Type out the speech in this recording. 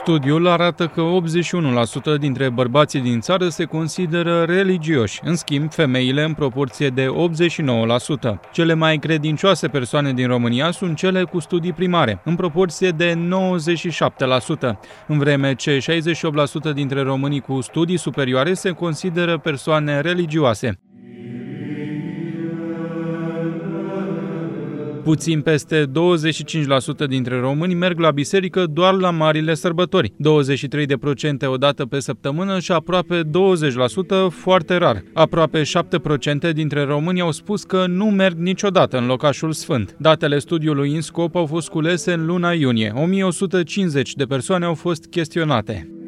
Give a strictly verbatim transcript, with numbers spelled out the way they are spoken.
Studiul arată că optzeci și unu la sută dintre bărbații din țară se consideră religioși, în schimb femeile în proporție de optzeci și nouă la sută. Cele mai credincioase persoane din România sunt cele cu studii primare, în proporție de nouăzeci și șapte la sută, în vreme ce șaizeci și opt la sută dintre românii cu studii superioare se consideră persoane religioase. Puțin peste douăzeci și cinci la sută dintre români merg la biserică doar la marile sărbători, douăzeci și trei la sută o dată pe săptămână și aproape douăzeci la sută foarte rar. Aproape șapte la sută dintre români au spus că nu merg niciodată în locașul sfânt. Datele studiului INSCOP au fost culese în luna iunie. o mie o sută cincizeci de persoane au fost chestionate.